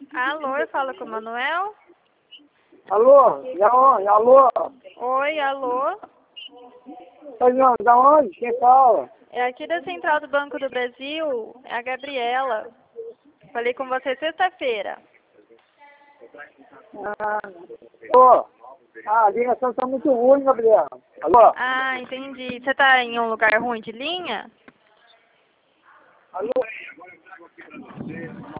Alô, eu falo com o Manuel? Alô? Da onde? Alô? Oi, alô? Tá ligando? Da onde? Quem fala? É aqui da Central do Banco do Brasil, é a Gabriela. Falei com você sexta-feira. Alô? A ligação tá muito ruim, Gabriel. Alô? Ah, entendi. Você tá em um lugar ruim de linha? Alô?